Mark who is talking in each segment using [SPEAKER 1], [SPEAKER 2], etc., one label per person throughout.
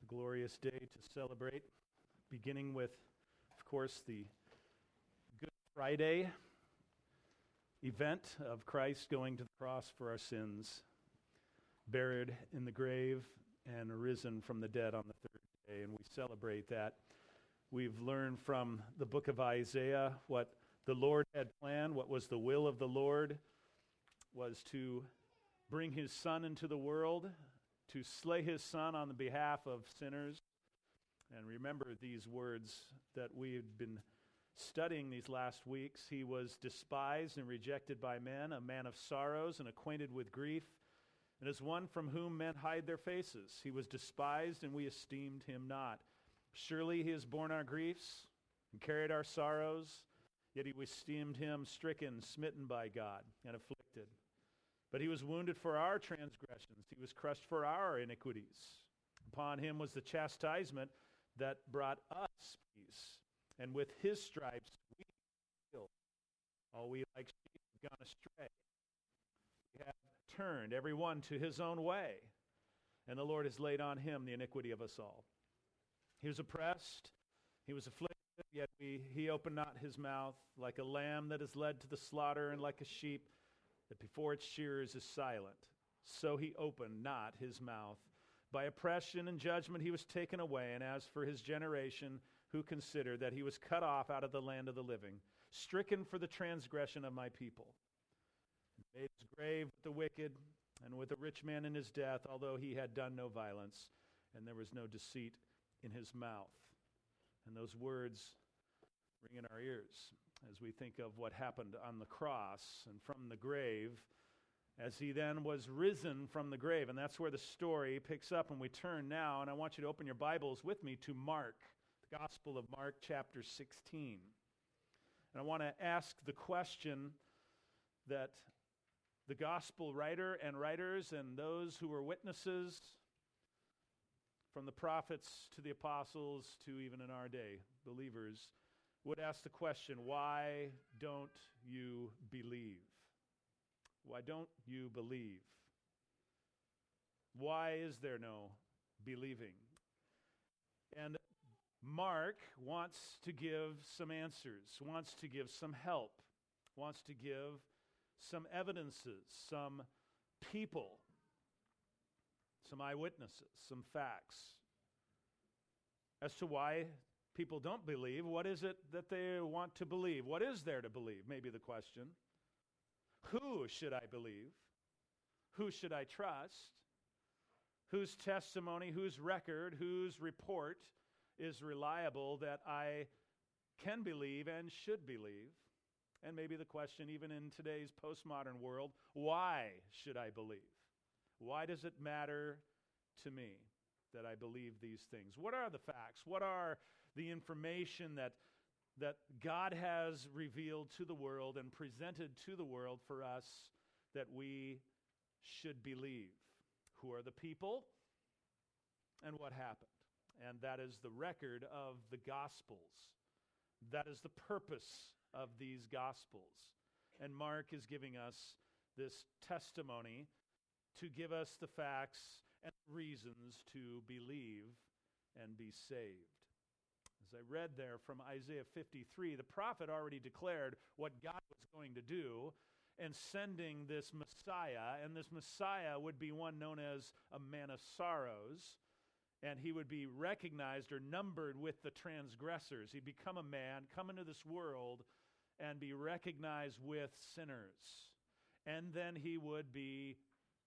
[SPEAKER 1] glorious day to celebrate, beginning with, of course, the Good Friday event of Christ going to the cross for our sins, buried in the grave, and risen from the dead on the third day. And we celebrate that. We've learned from the book of Isaiah what the Lord had planned, what was the will of the Lord, was to bring his Son into the world, to slay his Son on the behalf of sinners. And remember these words that we've been studying these last weeks. He was despised and rejected by men, a man of sorrows and acquainted with grief, and as one from whom men hide their faces. He was despised, and we esteemed him not. Surely he has borne our griefs and carried our sorrows, yet we esteemed him stricken, smitten by God, and afflicted. But he was wounded for our transgressions. He was crushed for our iniquities. Upon him was the chastisement that brought us peace. And with his stripes we are healed. All we like sheep have gone astray. We have turned every one to his own way. And the Lord has laid on him the iniquity of us all. He was oppressed. He was afflicted. Yet he opened not his mouth. Like a lamb that is led to the slaughter, and like a sheep that before its shearers is silent, so he opened not his mouth. By oppression and judgment he was taken away, and as for his generation, who considered that he was cut off out of the land of the living, stricken for the transgression of my people. He made his grave with the wicked, and with a rich man in his death, although he had done no violence, and there was no deceit in his mouth. And those words ring in our ears as we think of what happened on the cross and from the grave, as he then was risen from the grave. And that's where the story picks up, and we turn now, and I want you to open your Bibles with me to Mark, the Gospel of Mark, chapter 16. And I want to ask the question that the Gospel writer and writers and those who were witnesses, from the prophets to the apostles to even in our day, believers, would ask the question, why don't you believe? Why don't you believe? Why is there no believing? And Mark wants to give some answers, wants to give some help, wants to give some evidences, some people, some eyewitnesses, some facts as to why people don't believe. What is it that they want to believe? What is there to believe? Maybe the question. Who should I believe? Who should I trust? Whose testimony, whose record, whose report is reliable that I can believe and should believe? And maybe the question, even in today's postmodern world, why should I believe? Why does it matter to me that I believe these things? What are the facts? What are the information that God has revealed to the world and presented to the world for us that we should believe? Who are the people and what happened? And that is the record of the Gospels. That is the purpose of these Gospels. And Mark is giving us this testimony to give us the facts and reasons to believe and be saved. As I read there from Isaiah 53, the prophet already declared what God was going to do in sending this Messiah, and this Messiah would be one known as a man of sorrows, and he would be recognized or numbered with the transgressors. He'd become a man, come into this world, and be recognized with sinners. And then he would be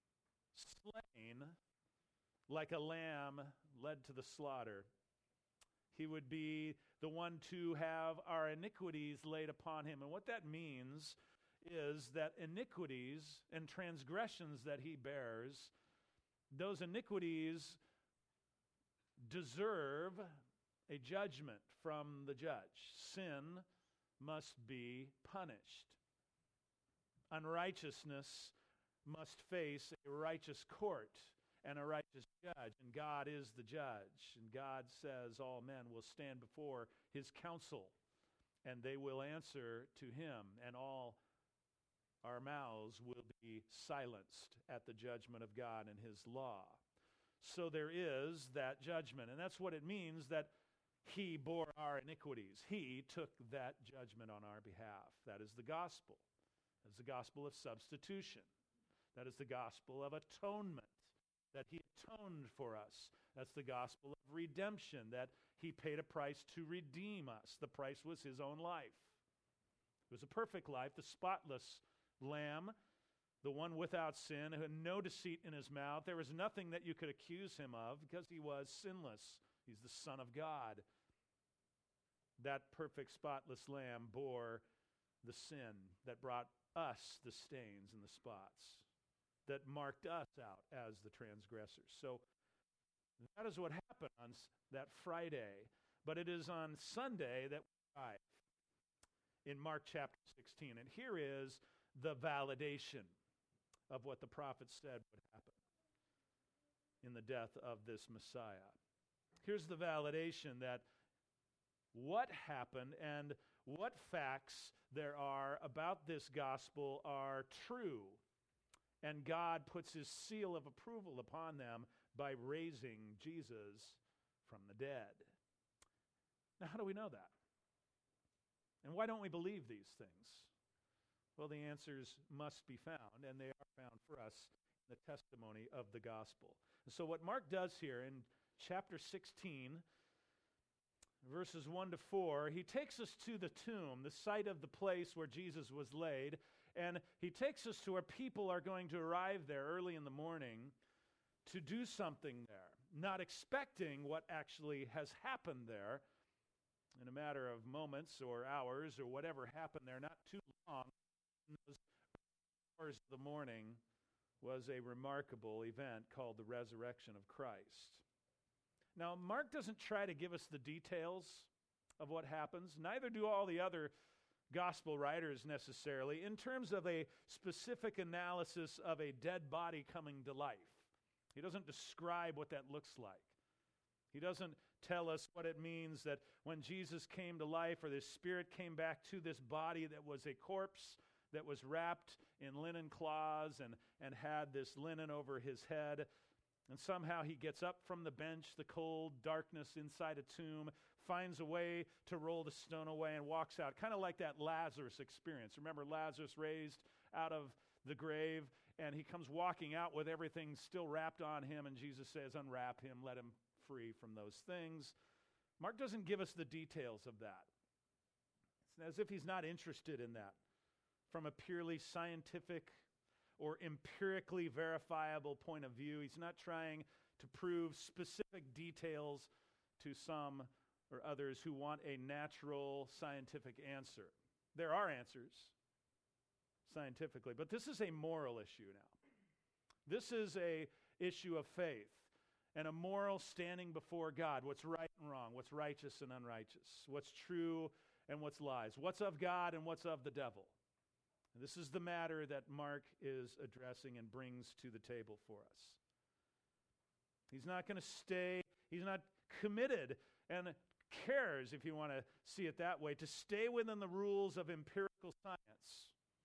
[SPEAKER 1] slain like a lamb led to the slaughter. He would be the one to have our iniquities laid upon him. And what that means is that iniquities and transgressions that he bears, those iniquities deserve a judgment from the judge. Sin must be punished. Unrighteousness must face a righteous court and a righteous judge, and God is the judge. And God says all men will stand before his counsel, and they will answer to him, and all our mouths will be silenced at the judgment of God and his law. so there is that judgment. And that's what it means that he bore our iniquities. He took that judgment on our behalf. That is the gospel. That is the gospel of substitution. That is the gospel of atonement, that he atoned for us. That's the gospel of redemption, that he paid a price to redeem us. The price was his own life. It was a perfect life, the spotless lamb, the one without sin, who had no deceit in his mouth. There was nothing that you could accuse him of because he was sinless. He's the Son of God. That perfect, spotless lamb bore the sin that brought us the stains and the spots, that marked us out as the transgressors. So that is what happened on that Friday. But it is on Sunday that we arrive in Mark chapter 16. And here is the validation of what the prophet said would happen in the death of this Messiah. Here's the validation that what happened and what facts there are about this gospel are true. And God puts his seal of approval upon them by raising Jesus from the dead. Now, how do we know that? And why don't we believe these things? Well, the answers must be found, and they are found for us in the testimony of the gospel. And so what Mark does here in chapter 16, verses 1 to 4, he takes us to the tomb, the site of the place where Jesus was laid, and he takes us to where people are going to arrive there early in the morning to do something there, not expecting what actually has happened there in a matter of moments or hours or whatever happened there, not too long. In those hours of the morning was a remarkable event called the resurrection of Christ. Now, Mark doesn't try to give us the details of what happens. Neither do all the other gospel writers necessarily, in terms of a specific analysis of a dead body coming to life. He doesn't describe what that looks like. He doesn't tell us what it means that when Jesus came to life or the Spirit came back to this body that was a corpse that was wrapped in linen cloths and had this linen over his head. And somehow he gets up from the bench, the cold darkness inside a tomb, finds a way to roll the stone away and walks out. Kind of like that Lazarus experience. Remember Lazarus raised out of the grave, and he comes walking out with everything still wrapped on him, and Jesus says, unwrap him, let him free from those things. Mark doesn't give us the details of that. It's as if he's not interested in that from a purely scientific or empirically verifiable point of view. He's not trying to prove specific details to some or others who want a natural scientific answer. There are answers scientifically, but this is a moral issue now. This is a issue of faith and a moral standing before God. What's right and wrong, what's righteous and unrighteous, what's true and what's lies, what's of God and what's of the devil. And this is the matter that Mark is addressing and brings to the table for us. He's not going to stay, he's not committed and cares, if you want to see it that way, to stay within the rules of empirical science,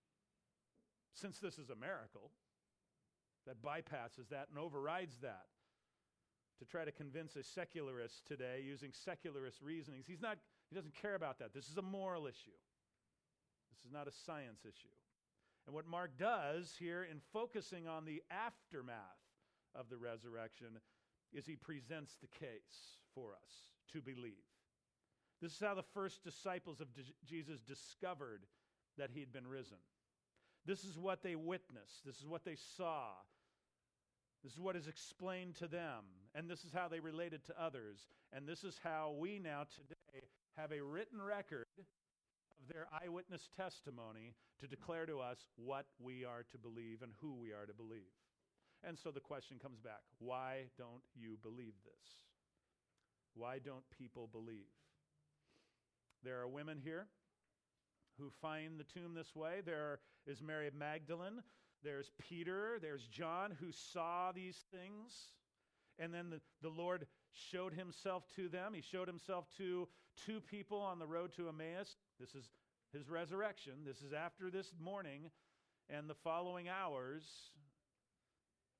[SPEAKER 1] since this is a miracle that bypasses that and overrides that, to try to convince a secularist today using secularist reasonings. He doesn't care about that. This is a moral issue. This is not a science issue. And what Mark does here in focusing on the aftermath of the resurrection is he presents the case for us to believe. This is how the first disciples of Jesus discovered that he'd been risen. This is what they witnessed. This is what they saw. This is what is explained to them. And this is how they related to others. And this is how we now today have a written record of their eyewitness testimony to declare to us what we are to believe and who we are to believe. And so the question comes back, why don't you believe this? Why don't people believe? There are women here who find the tomb this way. There is Mary of Magdalene. There's Peter. There's John, who saw these things. And then the Lord showed himself to them. He showed himself to two people on the road to Emmaus. This is his resurrection. This is after this morning and the following hours.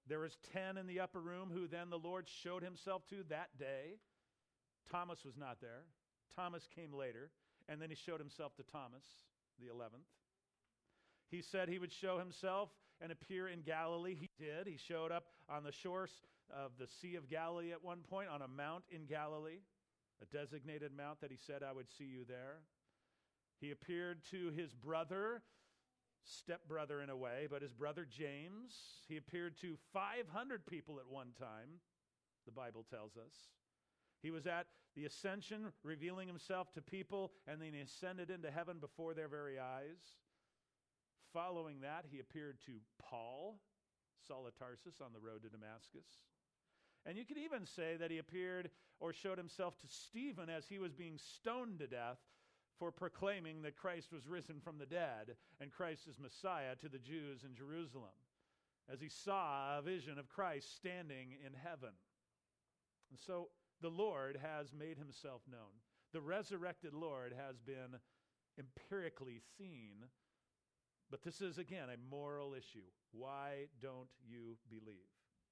[SPEAKER 1] There was 10 in the upper room who then the Lord showed himself to that day. Thomas was not there. Thomas came later, and then he showed himself to Thomas, the 11th. He said he would show himself and appear in Galilee. He did. He showed up on the shores of the Sea of Galilee at one point, on a mount in Galilee, a designated mount that he said, I would see you there. He appeared to his brother, stepbrother in a way, but his brother James. He appeared to 500 people at one time, the Bible tells us. He was at the ascension, revealing himself to people, and then he ascended into heaven before their very eyes. Following that, he appeared to Paul, Saul of Tarsus, on the road to Damascus. And you could even say that he appeared or showed himself to Stephen as he was being stoned to death for proclaiming that Christ was risen from the dead and Christ is Messiah to the Jews in Jerusalem, as he saw a vision of Christ standing in heaven. And so the Lord has made himself known. The resurrected Lord has been empirically seen. But this is, again, a moral issue. Why don't you believe?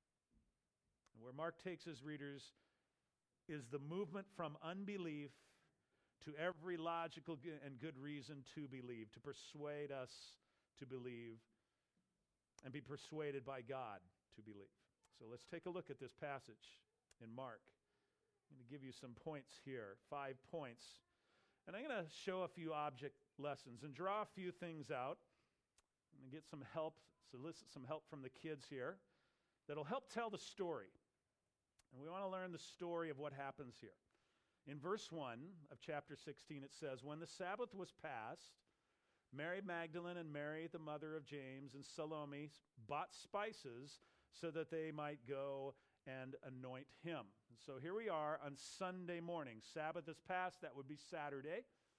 [SPEAKER 1] And where Mark takes his readers is the movement from unbelief to every logical and good reason to believe, to persuade us to believe and be persuaded by God to believe. So let's take a look at this passage in Mark. I'm going to give you some points here, 5 points. And I'm going to show a few object lessons and draw a few things out. I'm going to get some help, solicit some help from the kids here that'll help tell the story. And we want to learn the story of what happens here. In verse 1 of chapter 16, it says, when the Sabbath was past, Mary Magdalene and Mary, the mother of James, and Salome bought spices so that they might go and anoint him. And so here we are on Sunday morning. Sabbath is past, that would be Saturday.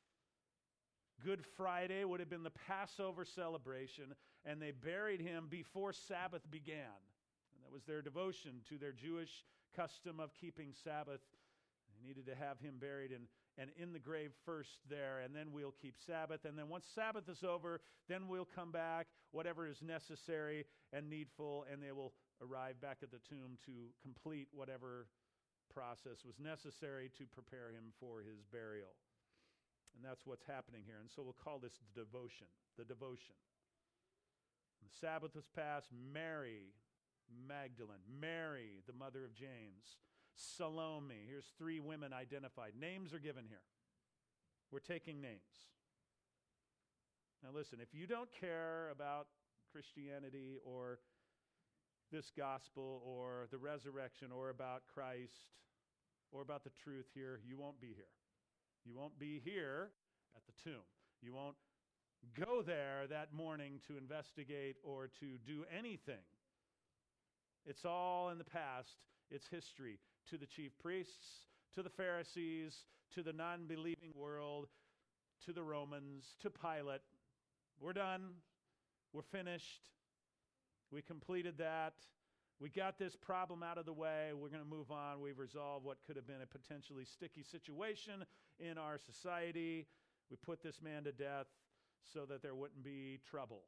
[SPEAKER 1] Good Friday would have been the Passover celebration, and they buried him before Sabbath began. And that was their devotion to their Jewish custom of keeping Sabbath. They needed to have him buried and in the grave first there, and then we'll keep Sabbath. And then once Sabbath is over, then we'll come back, whatever is necessary and needful, and they will arrive back at the tomb to complete whatever process was necessary to prepare him for his burial. And that's what's happening here. And so we'll call this the devotion. The devotion. The Sabbath was past. Mary Magdalene. Mary, the mother of James. Salome. Here's 3 women identified. Names are given here. We're taking names. Now listen, if you don't care about Christianity or this gospel or the resurrection or about Christ or about the truth here, you won't be here. You won't be here at the tomb. You won't go there that morning to investigate or to do anything. It's all in the past. It's history. To the chief priests, to the Pharisees, to the non-believing world, to the Romans, to Pilate. We're done. We're finished. We completed that. We got this problem out of the way. We're going to move on. We've resolved what could have been a potentially sticky situation in our society. We put this man to death so that there wouldn't be trouble.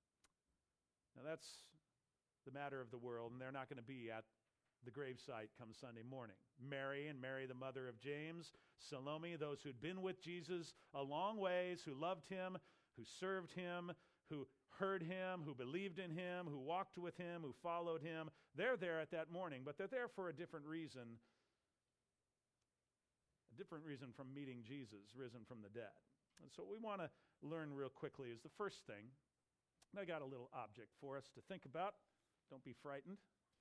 [SPEAKER 1] Now that's the matter of the world, and they're not going to be at the gravesite come Sunday morning. Mary and Mary, the mother of James, Salome, those who'd been with Jesus a long ways, who loved him, who served him, who heard him, who believed in him, who walked with him, who followed him. They're there at that morning, but they're there for a different reason from meeting Jesus, risen from the dead. And so what we want to learn real quickly is the first thing. And I got a little object for us to think about. Don't be frightened.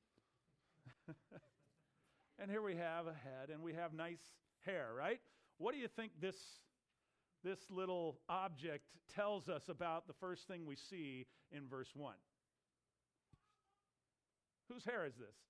[SPEAKER 1] And here we have a head, and we have nice hair, right? What do you think this little object tells us about the first thing we see in verse 1? Whose hair is this?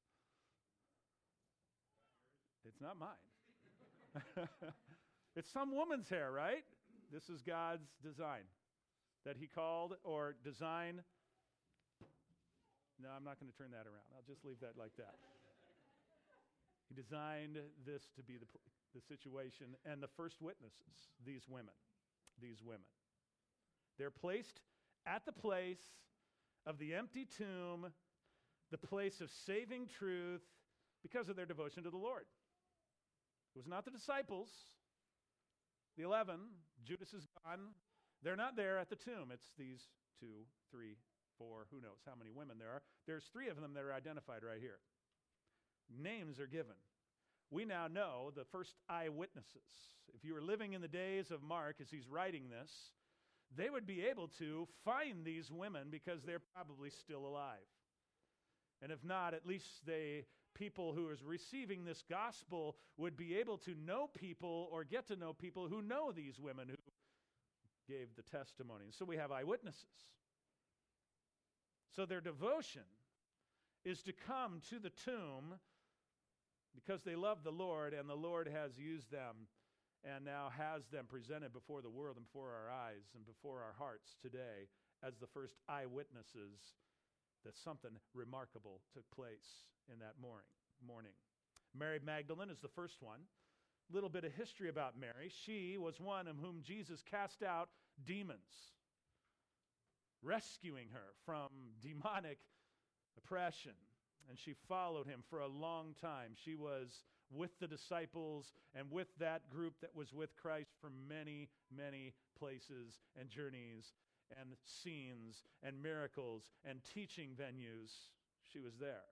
[SPEAKER 1] It's not mine. It's some woman's hair, right? This is God's design that he called, or design. No, I'm not going to turn that around. I'll just leave that like that. He designed this to be the situation, and the first witnesses, these women. They're placed at the place of the empty tomb the place of saving truth because of their devotion to the Lord. It was not the disciples, the 11. Judas is gone. They're not there at the tomb. It's these 2, 3, 4, who knows how many women there are. There's 3 of them that are identified right here. Names are given. We now know the first eyewitnesses. If you were living in the days of Mark as he's writing this, they would be able to find these women because they're probably still alive. And if not, at least people who is receiving this gospel would be able to know people or get to know people who know these women who gave the testimony. So we have eyewitnesses. So their devotion is to come to the tomb because they love the Lord, and the Lord has used them and now has them presented before the world and before our eyes and before our hearts today as the first eyewitnesses that something remarkable took place in that morning. Mary Magdalene is the first one. A little bit of history about Mary. She was one of whom Jesus cast out demons, rescuing her from demonic oppression. And she followed him for a long time. She was with the disciples and with that group that was with Christ for many, many places and journeys and scenes and miracles and teaching venues. She was there.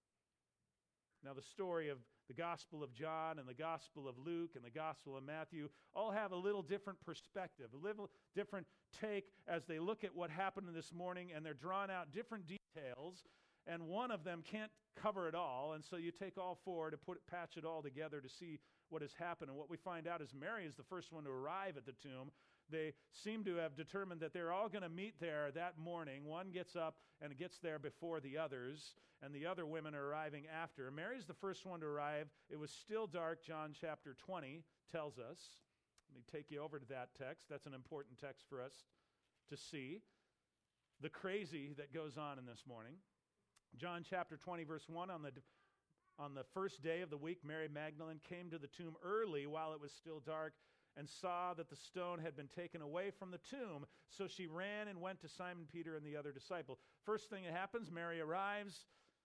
[SPEAKER 1] Now the story of the Gospel of John and the Gospel of Luke and the Gospel of Matthew all have a little different perspective, a little different take as they look at what happened this morning, and they're drawn out different details, and one of them can't cover it all, and so you take all 4 to patch it all together to see what has happened. And what we find out is Mary is the first one to arrive at the tomb. They seem to have determined that they're all going to meet there that morning. One gets up and gets there before the others, and the other women are arriving after. Mary's the first one to arrive. It was still dark, John chapter 20 tells us. Let me take you over to that text. That's an important text for us to see the crazy that goes on in this morning. John chapter 20, verse 1, on the first day of the week, Mary Magdalene came to the tomb early while it was still dark and saw that the stone had been taken away from the tomb. So she ran and went to Simon Peter and the other disciple. First thing that happens, Mary arrives.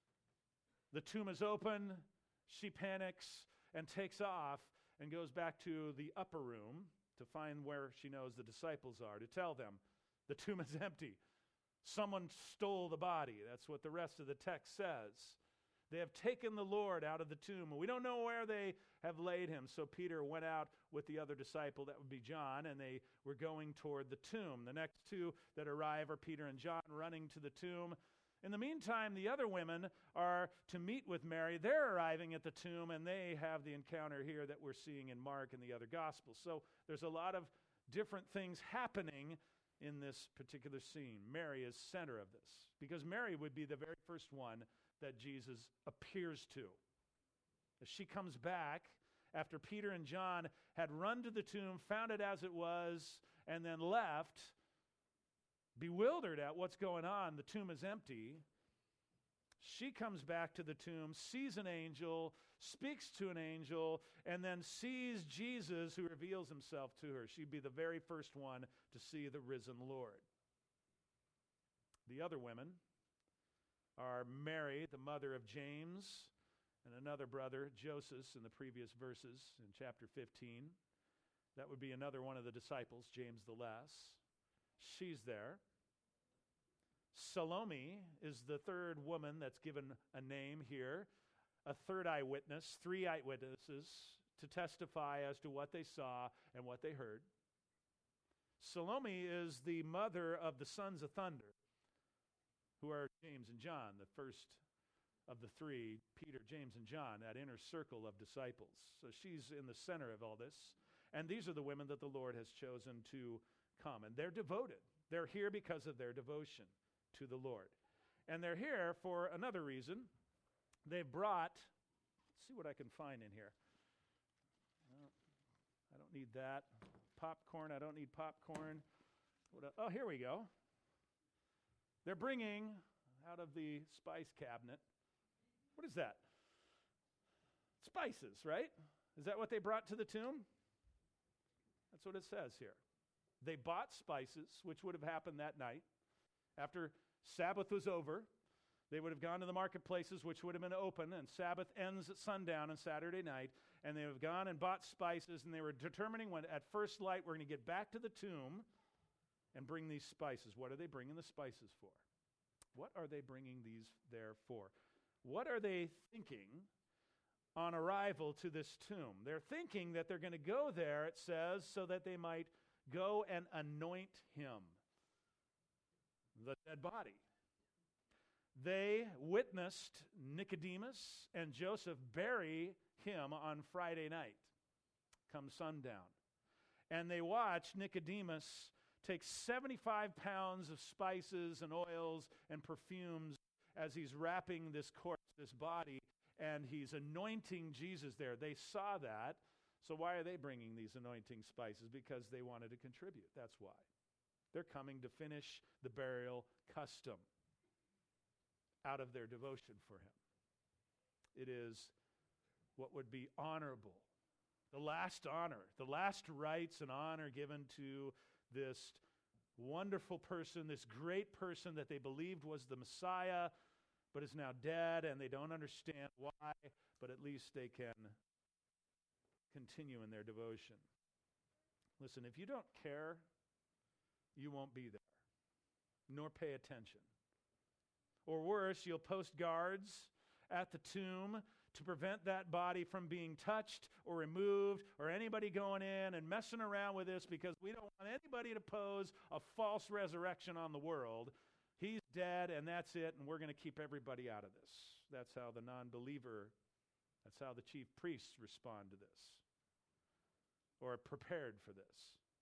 [SPEAKER 1] The tomb is open. She panics and takes off and goes back to the upper room to find where she knows the disciples are, to tell them the tomb is empty. Someone stole the body. That's what the rest of the text says. They have taken the Lord out of the tomb, and we don't know where they have laid him. So Peter went out with the other disciple, that would be John, and they were going toward the tomb. The next 2 that arrive are Peter and John running to the tomb. In the meantime, the other women are to meet with Mary. They're arriving at the tomb, and they have the encounter here that we're seeing in Mark and the other Gospels. So there's a lot of different things happening in this particular scene. Mary is center of this, because Mary would be the very first one that Jesus appears to. As she comes back after Peter and John had run to the tomb, found it as it was, and then left, bewildered at what's going on. The tomb is empty. She comes back to the tomb, sees an angel, speaks to an angel, and then sees Jesus, who reveals himself to her. She'd be the very first one to see the risen Lord. The other women are Mary, the mother of James, and another brother, Joseph, in the previous verses in chapter 15. That would be another one of the disciples, James the Less. She's there. Salome is the third woman that's given a name here, a third eyewitness, 3 eyewitnesses to testify as to what they saw and what they heard. Salome is the mother of the sons of thunder, who are James and John, the first of the 3, Peter, James, and John, that inner circle of disciples. So she's in the center of all this. And these are the women that the Lord has chosen to come. And they're devoted. They're here because of their devotion to the Lord. And they're here for another reason. They've brought, let's see what I can find in here. I don't need that. Popcorn, I don't need popcorn. Oh, here we go. They're bringing out of the spice cabinet. What is that? Spices, right? Is that what they brought to the tomb? That's what it says here. They bought spices, which would have happened that night. After Sabbath was over, They would have gone to the marketplaces, which would have been open, and Sabbath ends at sundown on Saturday night, and they would have gone and bought spices, and they were determining when, at first light, we're going to get back to the tomb and bring these spices. What are they bringing the spices for? What are they bringing these there for? What are they thinking on arrival to this tomb? They're thinking that they're going to go there, it says, so that they might go and anoint him, the dead body. They witnessed Nicodemus and Joseph bury him on Friday night, come sundown. And they watched Nicodemus take 75 pounds of spices and oils and perfumes as he's wrapping this corpse, this body, and he's anointing Jesus there. They saw that. So why are they bringing these anointing spices? Because they wanted to contribute. That's why. They're coming to finish the burial custom out of their devotion for him. It is what would be honorable, the last honor, the last rights and honor given to this wonderful person, this great person that they believed was the Messiah, but is now dead, and they don't understand why, but at least they can continue in their devotion. Listen, if you don't care, you won't be there, nor pay attention. Or worse, you'll post guards at the tomb to prevent that body from being touched or removed or anybody going in and messing around with this, because we don't want anybody to pose a false resurrection on the world. He's dead and that's it, and we're going to keep everybody out of this. That's how the non-believer, that's how the chief priests respond to this, or are prepared for this.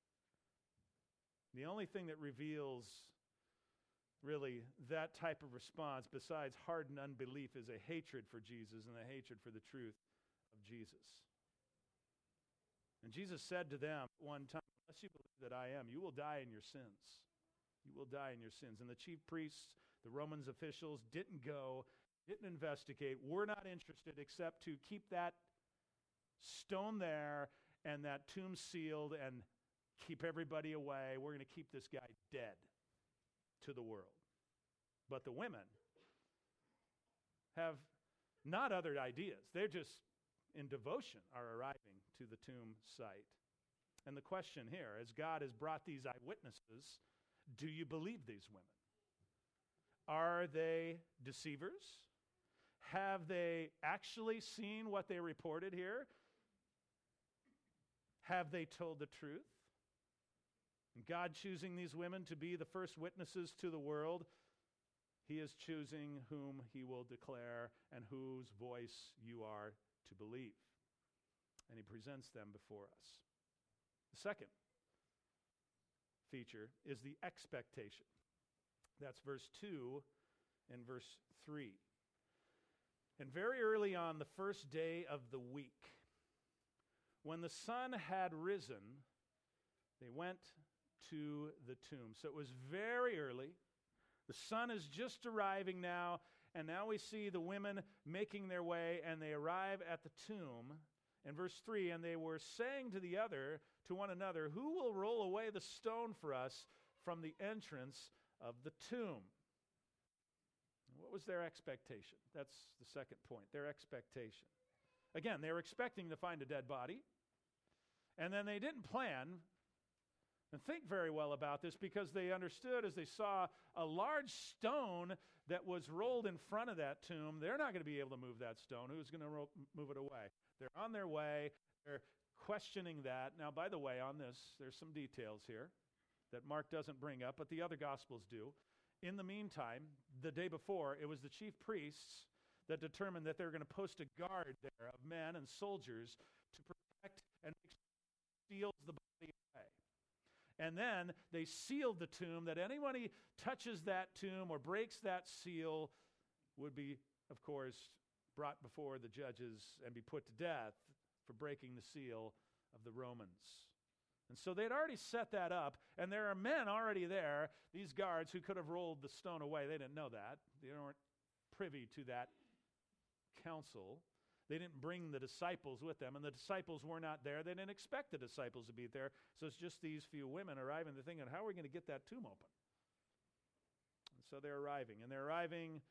[SPEAKER 1] The only thing that reveals really that type of response, besides hardened unbelief, is a hatred for Jesus and a hatred for the truth of Jesus. And Jesus said to them one time, unless you believe that I am, you will die in your sins. You will die in your sins. And the chief priests, the Romans officials, didn't go, didn't investigate, were not interested except to keep that stone there and that tomb sealed and keep everybody away. We're going to keep this guy dead to the world. But the women have not other ideas. They're just in devotion are arriving to the tomb site. And the question here, as God has brought these eyewitnesses, do you believe these women? Are they deceivers? Have they actually seen what they reported here? Have they told the truth? And God choosing these women to be the first witnesses to the world, he is choosing whom he will declare and whose voice you are to believe. And he presents them before us. The second feature is the expectation. That's verse 2 and verse 3. And very early on the first day of the week, when the sun had risen, they went to the tomb. So it was very early. The sun is just arriving now, and now we see the women making their way, and they arrive at the tomb. In verse 3, and they were saying to one another, who will roll away the stone for us from the entrance of the tomb? What was their expectation? That's the second point, their expectation. Again, they were expecting to find a dead body, and then they didn't plan and think very well about this, because they understood as they saw a large stone that was rolled in front of that tomb, they're not going to be able to move that stone. Who's going to move it away? They're on their way. They're questioning that. Now, by the way, on this, there's some details here that Mark doesn't bring up, but the other Gospels do. In the meantime, the day before, it was the chief priests that determined that they were going to post a guard there of men and soldiers to protect and make sure he steals the body away. And then they sealed the tomb, that anybody touches that tomb or breaks that seal would be, of course, brought before the judges and be put to death for breaking the seal of the Romans. And so they'd already set that up, and there are men already there, these guards, who could have rolled the stone away. They didn't know that. They weren't privy to that counsel. They didn't bring the disciples with them, and the disciples were not there. They didn't expect the disciples to be there. So it's just these few women arriving. They're thinking, how are we going to get that tomb open? And so they're arriving, and they're arriving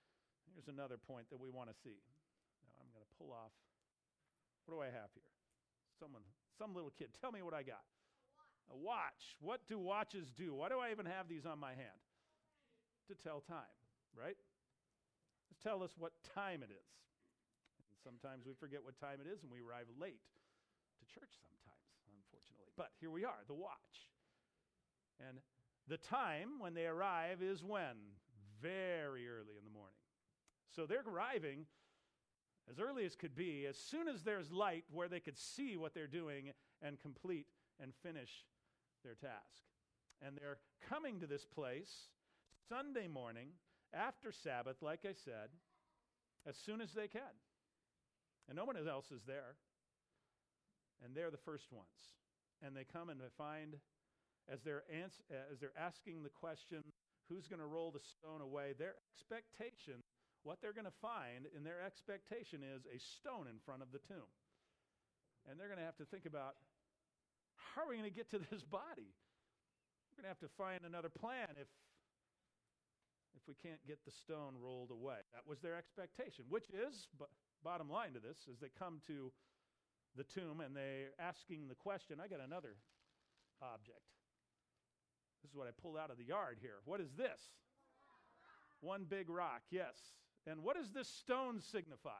[SPEAKER 1] Here's another point that we want to see. Now I'm going to pull off. What do I have here? Some little kid. Tell me what I got. A watch. What do watches do? Why do I even have these on my hand? To tell time, right? Just tell us what time it is. And sometimes we forget what time it is and we arrive late to church sometimes, unfortunately. But here we are, the watch. And the time when they arrive is when? Very early in the morning. So they're arriving as early as could be, as soon as there's light where they could see what they're doing and complete and finish their task. And they're coming to this place Sunday morning after Sabbath, like I said, as soon as they can. And no one else is there. And they're the first ones. And they come and they find, as they're asking the question, who's going to roll the stone away, their expectation, what they're going to find in their expectation is a stone in front of the tomb. And they're going to have to think about, how are we going to get to this body? We're going to have to find another plan if we can't get the stone rolled away. That was their expectation, which is, bottom line to this, as they come to the tomb and they're asking the question. I got another object. This is what I pulled out of the yard here. What is this? One big rock, yes. And what does this stone signify?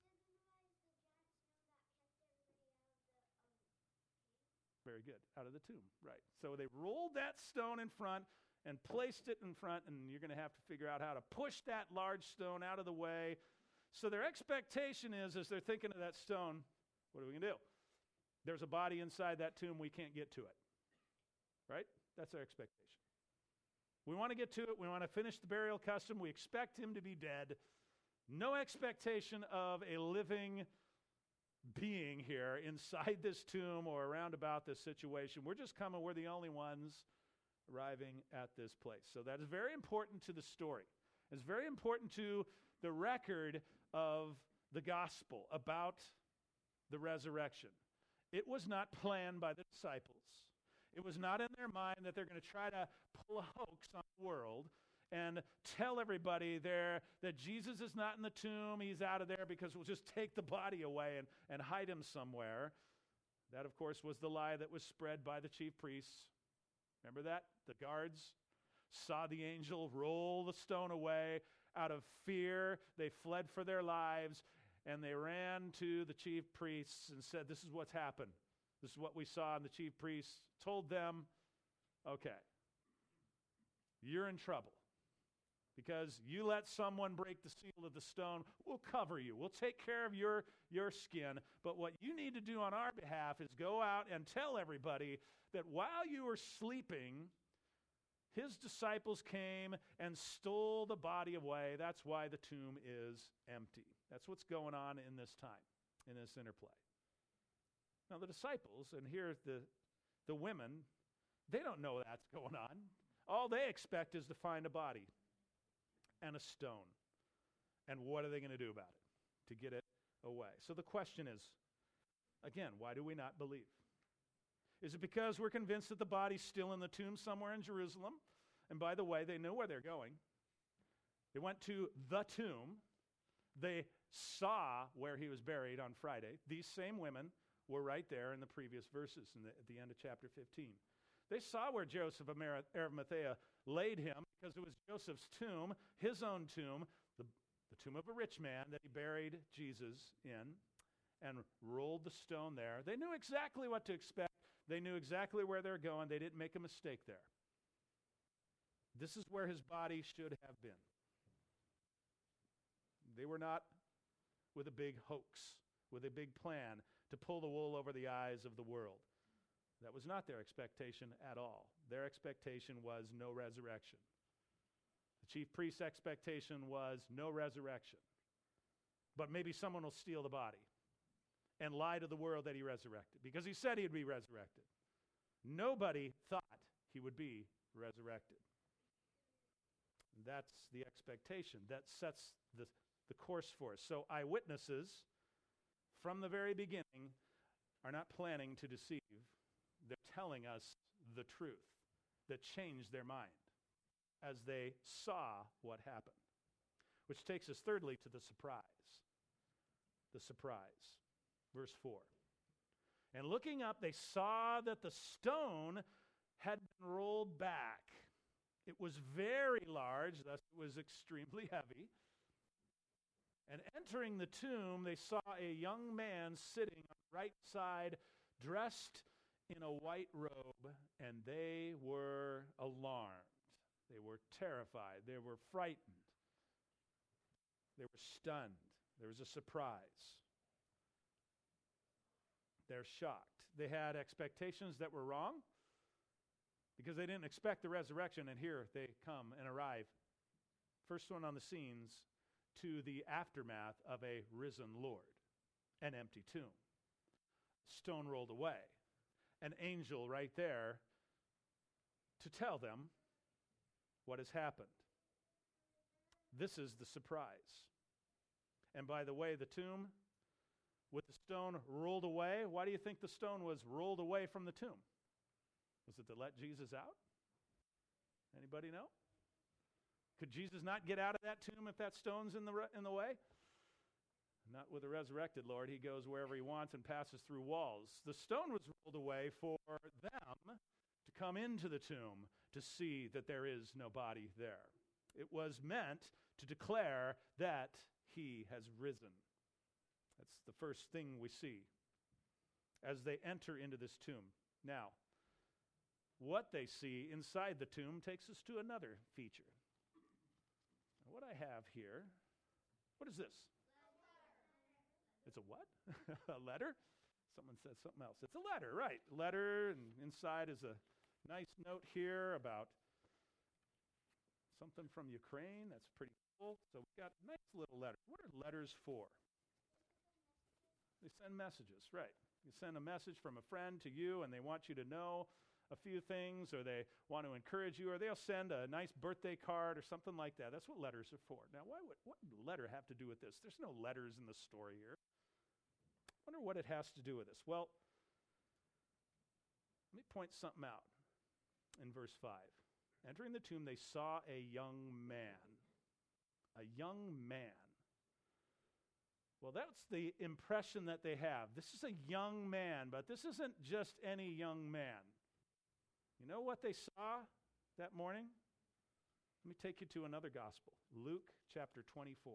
[SPEAKER 1] Very good. Out of the tomb, right. So they rolled that stone in front and placed it in front, and you're going to have to figure out how to push that large stone out of the way. So their expectation is, as they're thinking of that stone, what are we going to do? There's a body inside that tomb, we can't get to it. Right? That's our expectation. We want to get to it. We want to finish the burial custom. We expect him to be dead. No expectation of a living being here inside this tomb or around about this situation. We're just coming. We're the only ones arriving at this place. So that is very important to the story. It's very important to the record of the gospel about the resurrection. It was not planned by the disciples. It was not in their mind that they're going to try to pull a hoax on the world and tell everybody there that Jesus is not in the tomb, he's out of there because we'll just take the body away and hide him somewhere. That, of course, was the lie that was spread by the chief priests. Remember that? The guards saw the angel roll the stone away. Out of fear, they fled for their lives, and they ran to the chief priests and said, this is what's happened. This is what we saw, and the chief priests told them, okay, you're in trouble because you let someone break the seal of the stone. We'll cover you. We'll take care of your skin. But what you need to do on our behalf is go out and tell everybody that while you were sleeping, his disciples came and stole the body away. That's why the tomb is empty. That's what's going on in this time, in this interplay. Now, the disciples, and here the women, they don't know that's going on. All they expect is to find a body and a stone. And what are they going to do about it to get it away? So the question is, again, why do we not believe? Is it because we're convinced that the body's still in the tomb somewhere in Jerusalem? And by the way, they know where they're going. They went to the tomb. They saw where he was buried on Friday. These same women were right there in the previous verses at the end of chapter 15. They saw where Joseph of Arimathea laid him because it was Joseph's tomb, his own tomb, the tomb of a rich man that he buried Jesus in and rolled the stone there. They knew exactly what to expect. They knew exactly where they're going. They didn't make a mistake there. This is where his body should have been. They were not with a big hoax, with a big plan to pull the wool over the eyes of the world. That was not their expectation at all. Their expectation was no resurrection. The chief priest's expectation was no resurrection. But maybe someone will steal the body and lie to the world that he resurrected, because he said he'd be resurrected. Nobody thought he would be resurrected. That's the expectation. That sets the course for us. So eyewitnesses, from the very beginning, are not planning to deceive. They're telling us the truth that changed their mind as they saw what happened. Which takes us thirdly to the surprise. The surprise. Verse 4. And looking up, they saw that the stone had been rolled back. It was very large, thus it was extremely heavy. And entering the tomb, they saw a young man sitting on the right side, dressed in a white robe, and they were alarmed. They were terrified. They were frightened. They were stunned. There was a surprise. They're shocked. They had expectations that were wrong because they didn't expect the resurrection, and here they come and arrive. First one on the scenes to the aftermath of a risen Lord, an empty tomb, stone rolled away, an angel right there to tell them what has happened. This is the surprise. And by the way, the tomb with the stone rolled away, why do you think the stone was rolled away from the tomb? Was it to let Jesus out? Anybody know? Could Jesus not get out of that tomb if that stone's in the way? Not with a resurrected Lord. He goes wherever he wants and passes through walls. The stone was rolled away for them to come into the tomb to see that there is no body there. It was meant to declare that he has risen. That's the first thing we see as they enter into this tomb. Now, what they see inside the tomb takes us to another feature. What I have here, what is this? It's a what? A letter? Someone said something else. It's a letter, right. Letter, and inside is a nice note here about something from Ukraine. That's pretty cool. So we've got nice little letters. What are letters for? They send messages, right. You send a message from a friend to you, and they want you to know a few things, or they want to encourage you, or they'll send a nice birthday card or something like that. That's what letters are for. Now, what does letter have to do with this? There's no letters in the story here. I wonder what it has to do with this. Well, let me point something out in verse 5. Entering the tomb, they saw a young man. A young man. Well, that's the impression that they have. This is a young man, but this isn't just any young man. You know what they saw that morning? Let me take you to another gospel. Luke chapter 24.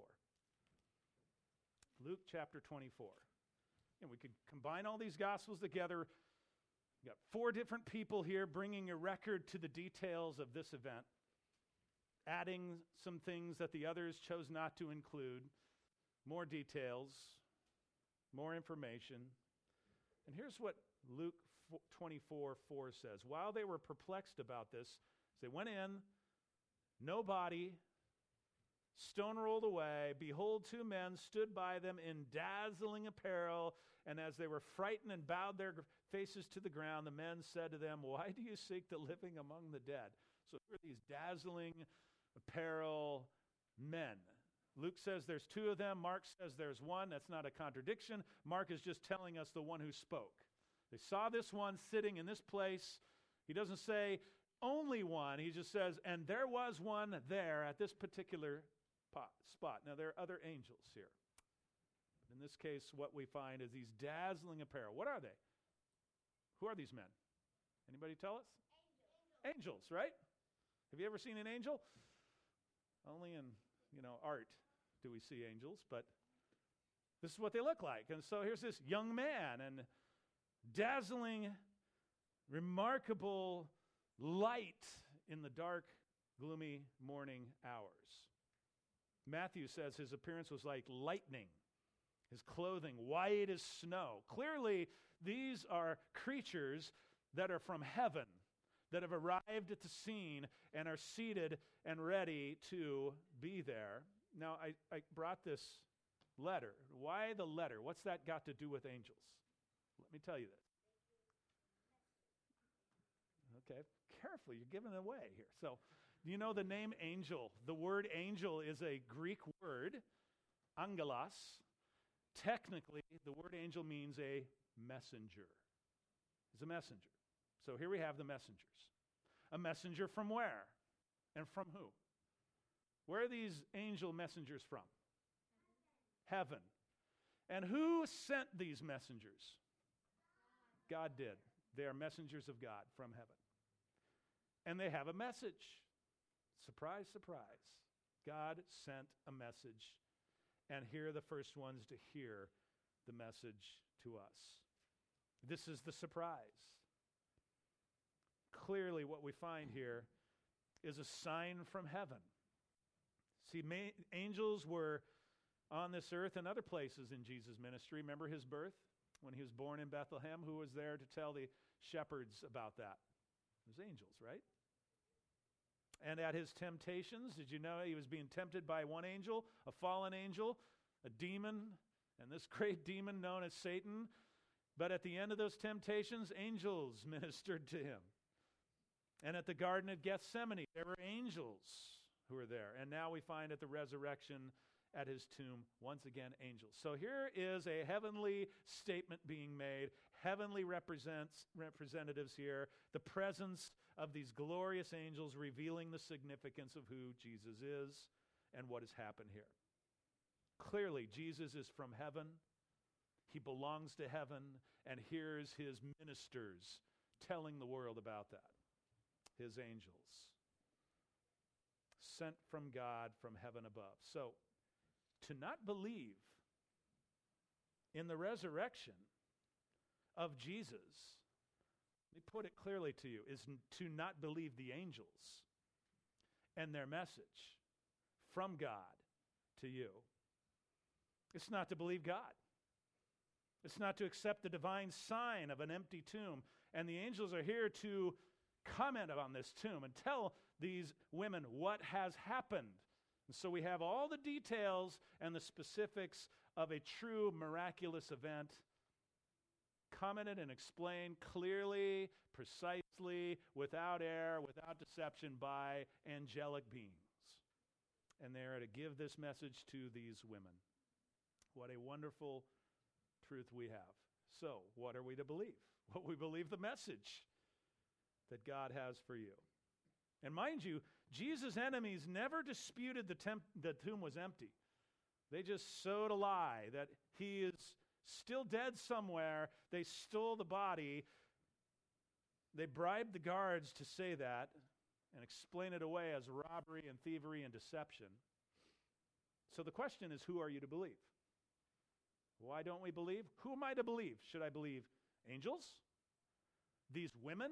[SPEAKER 1] Luke chapter 24. And we could combine all these gospels together. We've got 4 different people here bringing a record to the details of this event, adding some things that the others chose not to include, more details, more information. And here's what Luke 24:4 says. While they were perplexed about this, they went in, no body, stone rolled away. Behold, 2 men stood by them in dazzling apparel, and as they were frightened and bowed their faces to the ground, the men said to them, why do you seek the living among the dead? So here are these dazzling apparel men. Luke says there's 2 of them. Mark says there's 1. That's not a contradiction. Mark is just telling us the one who spoke. They saw this one sitting in this place. He doesn't say only one. He just says, and there was one there at this particular spot. Now, there are other angels here. In this case, what we find is these dazzling apparel. What are they? Who are these men? Anybody tell us? Angels, right? Have you ever seen an angel? Only in, art do we see angels, but this is what they look like. And so here's this young man, and dazzling, remarkable light in the dark, gloomy morning hours. Matthew says his appearance was like lightning, his clothing white as snow. Clearly, these are creatures that are from heaven, that have arrived at the scene and are seated and ready to be there. Now, I brought this letter. Why the letter? What's that got to do with angels? Let me tell you this. Okay, careful, you're giving it away here. So, do you know the name angel? The word angel is a Greek word, angelos. Technically, the word angel means a messenger. It's a messenger. So here we have the messengers. A messenger from where? And from who? Where are these angel messengers from? Heaven. And who sent these messengers? God did. They are messengers of God from heaven. And they have a message. Surprise, surprise. God sent a message. And here are the first ones to hear the message to us. This is the surprise. Clearly, what we find here is a sign from heaven. See, angels were on this earth and other places in Jesus' ministry. Remember his birth? When he was born in Bethlehem, who was there to tell the shepherds about that? It was angels, right? And at his temptations, did you know he was being tempted by one angel, a fallen angel, a demon, and this great demon known as Satan? But at the end of those temptations, angels ministered to him. And at the Garden of Gethsemane, there were angels who were there. And now we find at the resurrection at his tomb, once again, angels. So here is a heavenly statement being made. Heavenly representatives here. The presence of these glorious angels revealing the significance of who Jesus is and what has happened here. Clearly, Jesus is from heaven. He belongs to heaven. And here's his ministers telling the world about that. His angels. Sent from God from heaven above. So, to not believe in the resurrection of Jesus, let me put it clearly to you, is to not believe the angels and their message from God to you. It's not to believe God. It's not to accept the divine sign of an empty tomb. And the angels are here to comment on this tomb and tell these women what has happened. And so we have all the details and the specifics of a true miraculous event commented and explained clearly, precisely, without error, without deception by angelic beings. And they are to give this message to these women. What a wonderful truth we have. So, what are we to believe? What we believe the message that God has for you. And mind you, Jesus' enemies never disputed the tomb was empty. They just sowed a lie that he is still dead somewhere. They stole the body. They bribed the guards to say that and explain it away as robbery and thievery and deception. So the question is, who are you to believe? Why don't we believe? Who am I to believe? Should I believe angels? These women?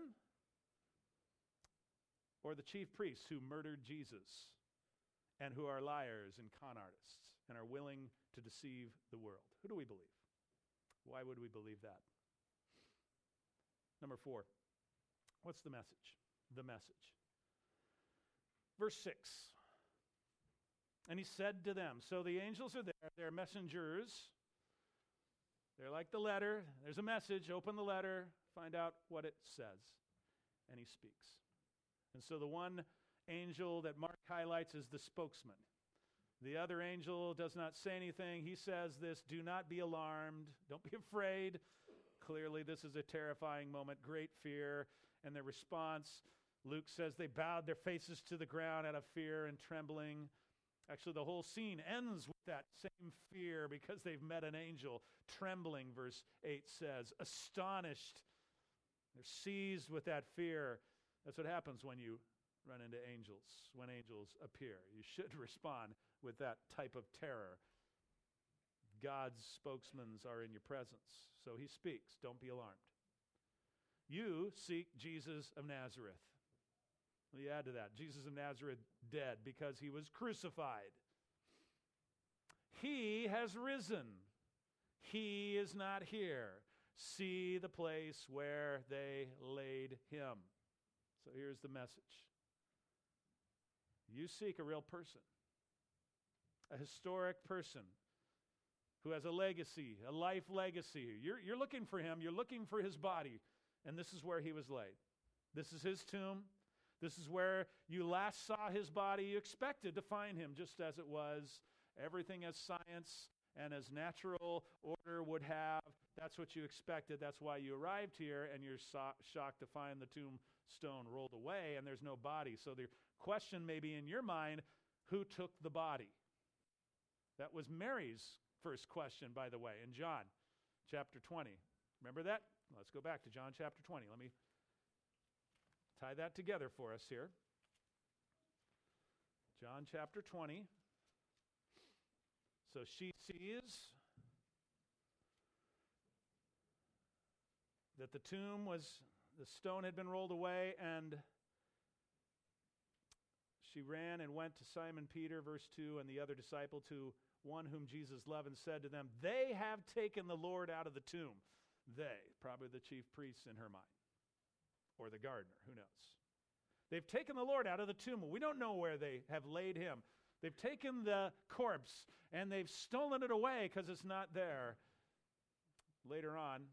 [SPEAKER 1] Or the chief priests who murdered Jesus and who are liars and con artists and are willing to deceive the world? Who do we believe? Why would we believe that? Number 4, what's the message? The message. Verse 6. And he said to them, so the angels are there, they're messengers. They're like the letter. There's a message. Open the letter, find out what it says. And he speaks. And so the one angel that Mark highlights is the spokesman. The other angel does not say anything. He says this, do not be alarmed. Don't be afraid. Clearly, this is a terrifying moment, great fear. And their response, Luke says they bowed their faces to the ground out of fear and trembling. Actually, the whole scene ends with that same fear because they've met an angel. Trembling, verse 8 says, astonished. They're seized with that fear. That's what happens when you run into angels, when angels appear. You should respond with that type of terror. God's spokesmen are in your presence. So he speaks. Don't be alarmed. You seek Jesus of Nazareth. What do you add to that? Jesus of Nazareth dead because he was crucified. He has risen. He is not here. See the place where they laid him. So here's the message. You seek a real person, a historic person who has a legacy, a life legacy. You're looking for him. You're looking for his body. And this is where he was laid. This is his tomb. This is where you last saw his body. You expected to find him just as it was. Everything as science and as natural order would have. That's what you expected. That's why you arrived here, and you're shocked to find the tombstone rolled away and there's no body. So the question may be in your mind, Who took the body? That was Mary's first question, by the way, in John chapter 20. Remember that? Let's go back to John chapter 20. Let me tie that together for us here. John chapter 20. So she sees that the stone had been rolled away, and she ran and went to Simon Peter, verse 2, and the other disciple, to one whom Jesus loved, and said to them, "They have taken the Lord out of the tomb." They, probably the chief priests in her mind, or the gardener, who knows. They've taken the Lord out of the tomb. We don't know where they have laid him. They've taken the corpse and they've stolen it away because it's not there. Later on,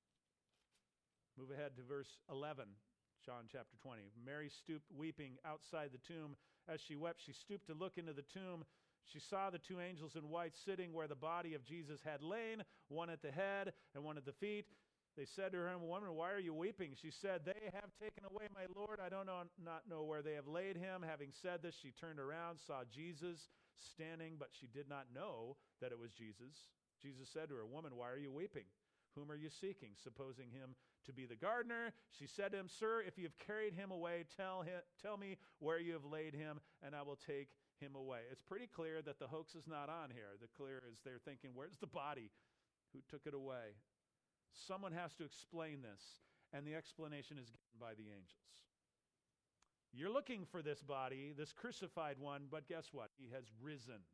[SPEAKER 1] move ahead to verse 11, John chapter 20. Mary stooped weeping outside the tomb. As she wept, she stooped to look into the tomb. She saw the two angels in white sitting where the body of Jesus had lain, one at the head and one at the feet. They said to her, "Woman, why are you weeping?" She said, "They have taken away my Lord. I not know where they have laid him." Having said this, she turned around, saw Jesus standing, but she did not know that it was Jesus. Jesus said to her, "Woman, why are you weeping? Whom are you seeking?" Supposing him to be the gardener, she said to him, "Sir, if you have carried him away, tell me where you have laid him, and I will take him away." It's pretty clear that the hoax is not on here. The clear is they're thinking, where's the body? Who took it away? Someone has to explain this, and the explanation is given by the angels. You're looking for this body, this crucified one, but guess what? He has risen.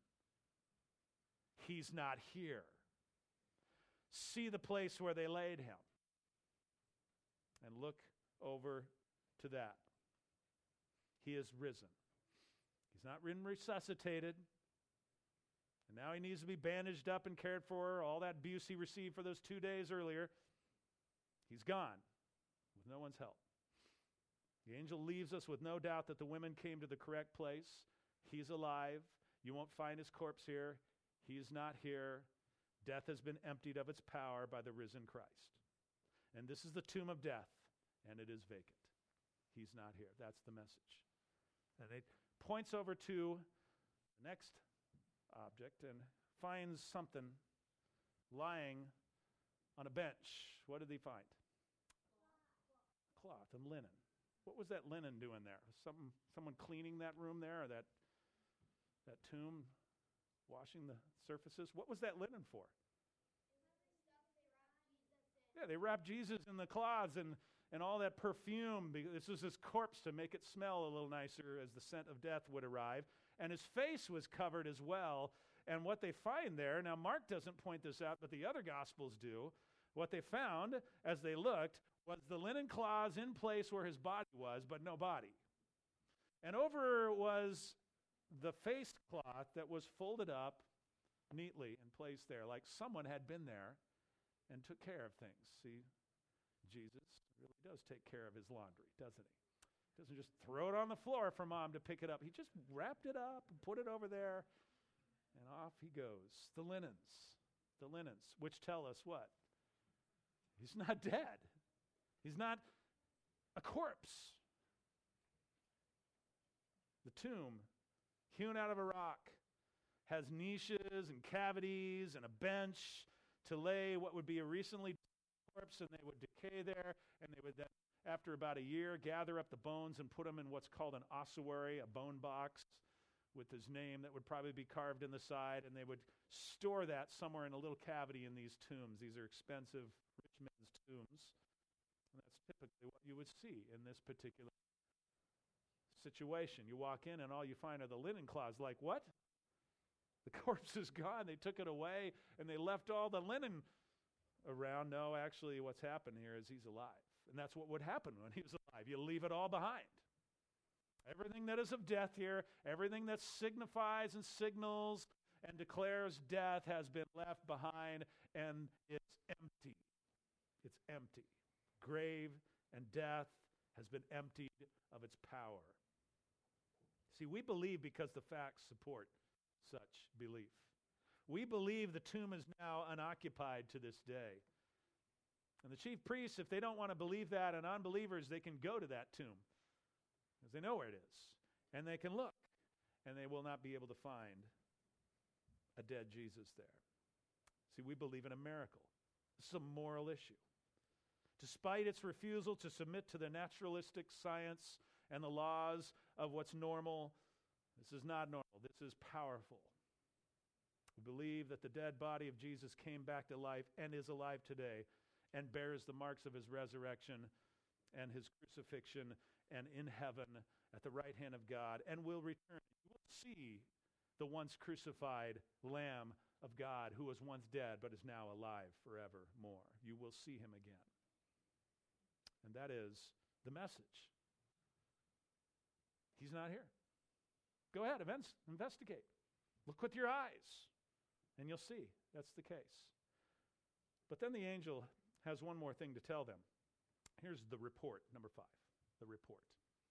[SPEAKER 1] He's not here. See the place where they laid him, and look over to that. He is risen. He's not been resuscitated. And now he needs to be bandaged up and cared for. All that abuse he received for those 2 days earlier. He's gone with no one's help. The angel leaves us with no doubt that the women came to the correct place. He's alive. You won't find his corpse here. He's not here. Death has been emptied of its power by the risen Christ. And this is the tomb of death, and it is vacant. He's not here. That's the message. And it points over to the next object and finds something lying on a bench. What did he find? Cloth and linen. What was that linen doing there? Someone cleaning that room there, or that tomb, washing the surfaces? What was that linen for? Yeah, they wrapped Jesus in the cloths and all that perfume. This was his corpse to make it smell a little nicer as the scent of death would arrive. And his face was covered as well. And what they find there, now Mark doesn't point this out, but the other Gospels do. What they found as they looked was the linen cloths in place where his body was, but no body. And over was the face cloth that was folded up neatly and placed there, like someone had been there and took care of things. See, Jesus really does take care of his laundry, doesn't he? He doesn't just throw it on the floor for mom to pick it up. He just wrapped it up and put it over there, and off he goes. The linens, which tell us what? He's not dead. He's not a corpse. The tomb, hewn out of a rock, has niches and cavities and a bench to lay what would be a recently dead corpse, and they would decay there, and they would then, after about a year, gather up the bones and put them in what's called an ossuary, a bone box with his name that would probably be carved in the side, and they would store that somewhere in a little cavity in these tombs. These are expensive, rich men's tombs, and that's typically what you would see in this particular situation. You walk in, and all you find are the linen cloths. Like, what? The corpse is gone. They took it away, and they left all the linen around. No, actually, what's happened here is he's alive. And that's what would happen when he was alive. You leave it all behind. Everything that is of death here, everything that signifies and signals and declares death has been left behind, and it's empty. It's empty. Grave and death has been emptied of its power. See, we believe because the facts support such belief. We believe the tomb is now unoccupied to this day. And the chief priests, if they don't want to believe that, and unbelievers, they can go to that tomb because they know where it is. And they can look. and they will not be able to find a dead Jesus there. See, we believe in a miracle. This is a moral issue. Despite its refusal to submit to the naturalistic science and the laws of what's normal, this is not normal. This is powerful. We believe that the dead body of Jesus came back to life and is alive today and bears the marks of his resurrection and his crucifixion and in heaven at the right hand of God and will return. You will see the once crucified Lamb of God who was once dead but is now alive forevermore. You will see him again. And that is the message. He's not here. Go ahead, investigate. Look with your eyes, and you'll see that's the case. But then the angel has one more thing to tell them. Here's the report, number 5, the report.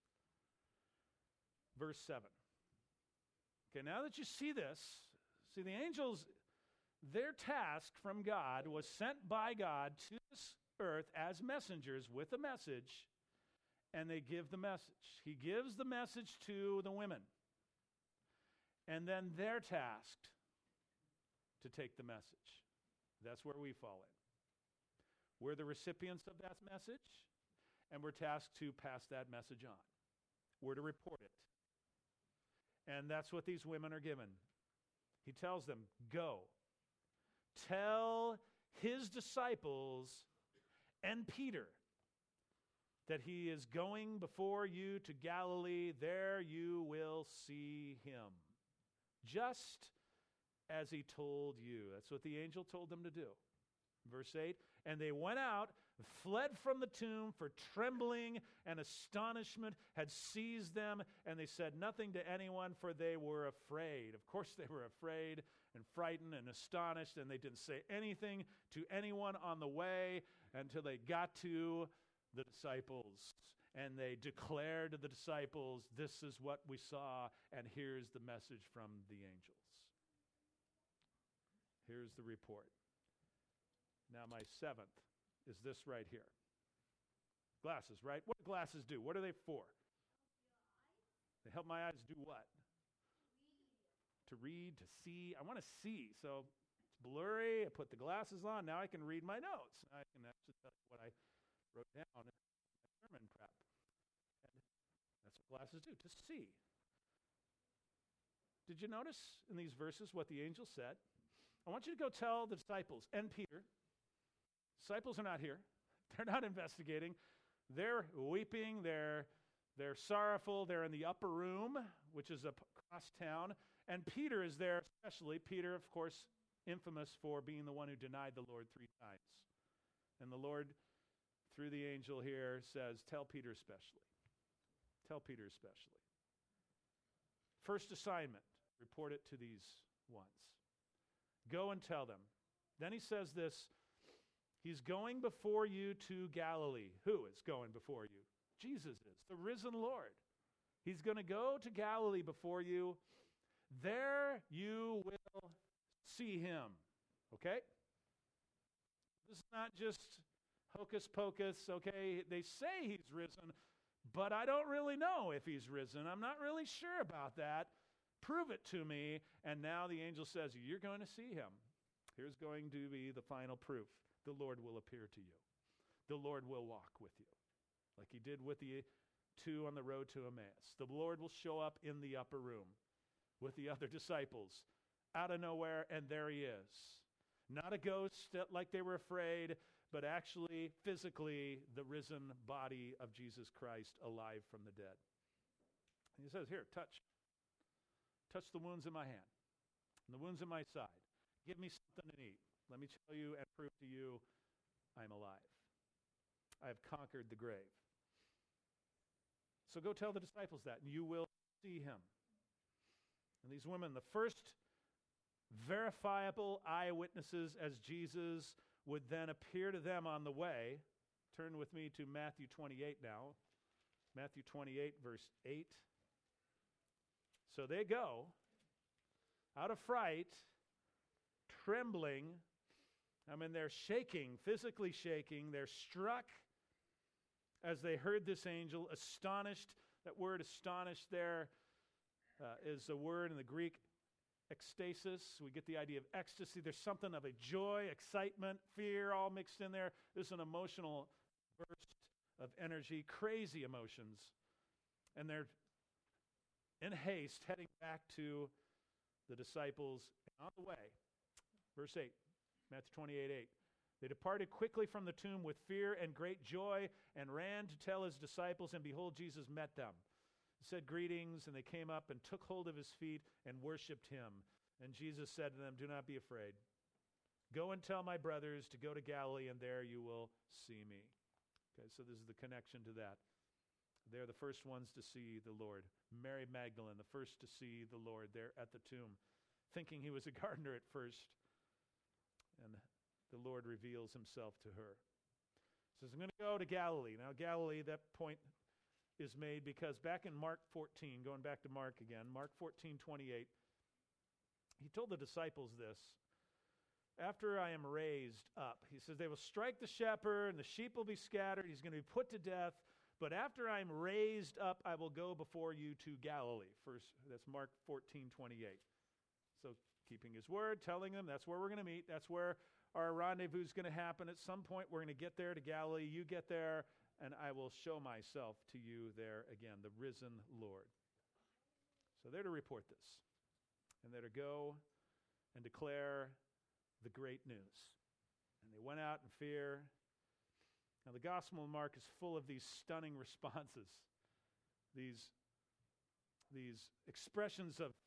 [SPEAKER 1] Verse 7. Okay, now that you see this, see the angels, their task from God was sent by God to this earth as messengers with a message, and they give the message. He gives the message to the women, and then they're tasked to take the message. That's where we fall in. We're the recipients of that message, and we're tasked to pass that message on. We're to report it. And that's what these women are given. He tells them, go, tell his disciples and Peter that he is going before you to Galilee. There you will see him, just as he told you. That's what the angel told them to do. Verse 8, and they went out, fled from the tomb, for trembling and astonishment had seized them, and they said nothing to anyone, for they were afraid. Of course they were afraid and frightened and astonished, and they didn't say anything to anyone on the way until they got to the disciples. And they declared to the disciples, this is what we saw, and here's the message from the angels. Here's the report. Now my 7th is this right here. Glasses, right? What do glasses do? What are they for? They help my eyes do what? To read, to see. I want to see. So it's blurry. I put the glasses on. Now I can read my notes. I can actually tell you what I wrote down in my sermon prep. And that's what glasses do, to see. Did you notice in these verses what the angel said? I want you to go tell the disciples and Peter. Disciples are not here. They're not investigating. They're weeping. They're sorrowful. They're in the upper room, which is across town. And Peter is there especially. Peter, of course, infamous for being the one who denied the Lord 3 times. And the Lord, through the angel here, says, tell Peter especially. Tell Peter especially. First assignment, report it to these ones. Go and tell them. Then he says this, he's going before you to Galilee. Who is going before you? Jesus is, the risen Lord. He's going to go to Galilee before you. There you will see him. Okay? This is not just hocus pocus, okay? They say he's risen, but I don't really know if he's risen. I'm not really sure about that. Prove it to me. And now the angel says, you're going to see him. Here's going to be the final proof. The Lord will appear to you. The Lord will walk with you, like he did with the 2 on the road to Emmaus. The Lord will show up in the upper room with the other disciples out of nowhere, and there he is. Not a ghost like they were afraid, but actually, physically, the risen body of Jesus Christ alive from the dead. And he says, here, touch the wounds in my hand and the wounds in my side. Give me something to eat. Let me tell you and prove to you I'm alive. I have conquered the grave. So go tell the disciples that, and you will see him. And these women, the first verifiable eyewitnesses as Jesus would then appear to them on the way. Turn with me to Matthew 28 now. Matthew 28, verse 8. So they go out of fright, trembling. I mean, they're shaking, physically shaking. They're struck as they heard this angel, astonished. That word astonished there is a word in the Greek, ecstasis. We get the idea of ecstasy. There's something of a joy, excitement, fear all mixed in there. There's an emotional burst of energy, crazy emotions. And they're in haste heading back to the disciples on the way. Verse 8, Matthew 28:8. They departed quickly from the tomb with fear and great joy and ran to tell his disciples, and behold, Jesus met them. He said greetings, and they came up and took hold of his feet and worshipped him. And Jesus said to them, do not be afraid. Go and tell my brothers to go to Galilee, and there you will see me. Okay, so this is the connection to that. They're the first ones to see the Lord. Mary Magdalene, the first to see the Lord there at the tomb, thinking he was a gardener at first. And the Lord reveals himself to her. He says, I'm going to go to Galilee. Now, Galilee, that point is made because back in Mark 14, going back to Mark again, Mark 14:28, he told the disciples this. After I am raised up, he says, they will strike the shepherd and the sheep will be scattered. He's going to be put to death. But after I am raised up, I will go before you to Galilee. First, that's Mark 14:28. So keeping his word, telling them that's where we're going to meet. That's where our rendezvous is going to happen. At some point, we're going to get there to Galilee. You get there, and I will show myself to you there again, the risen Lord. So they're to report this. And they're to go and declare the great news. And they went out in fear. Now, the Gospel of Mark is full of these stunning responses, these expressions of,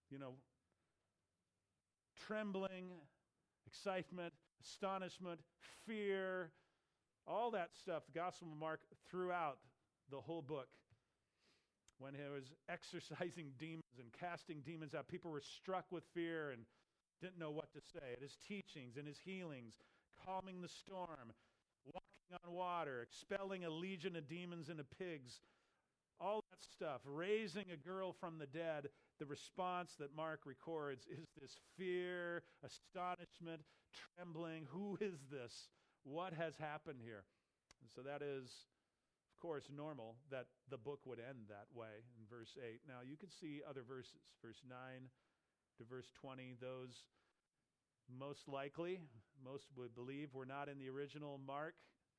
[SPEAKER 1] trembling, excitement, astonishment, fear, all that stuff. The Gospel of Mark throughout the whole book. When he was exorcising demons and casting demons out, people were struck with fear and didn't know what to say. At his teachings and his healings, calming the storm, walking on water, expelling a legion of demons into pigs, all that stuff, raising a girl from the dead. The response that Mark records is this fear, astonishment, trembling. Who is this? What has happened here? And so that is, of course, normal that the book would end that way in verse 8. Now, you can see other verses, verse 9 to verse 20. Those most likely, most would believe, were not in the original Mark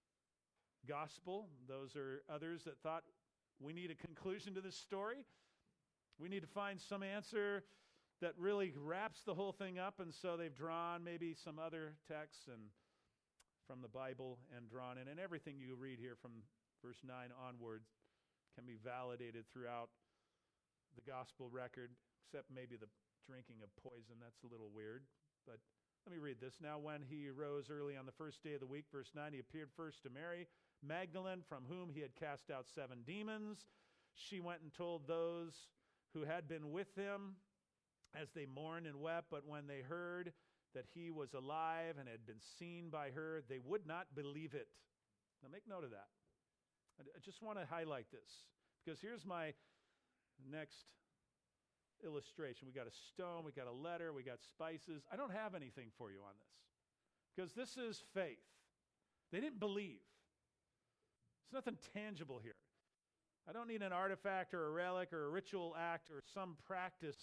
[SPEAKER 1] gospel. Those are others that thought we need a conclusion to this story. We need to find some answer that really wraps the whole thing up, and so they've drawn maybe some other texts and from the Bible and drawn in. And everything you read here from verse 9 onward can be validated throughout the gospel record, except maybe the drinking of poison. That's a little weird. But let me read this. Now when he rose early on the first day of the week, verse 9, he appeared first to Mary Magdalene, from whom he had cast out 7 demons. She went and told those who had been with him as they mourned and wept. But when they heard that he was alive and had been seen by her, they would not believe it. Now make note of that. I just want to highlight this, because here's my next illustration. We got a stone, we got a letter, we got spices. I don't have anything for you on this, because this is faith. They didn't believe. There's nothing tangible here. I don't need an artifact or a relic or a ritual act or some practice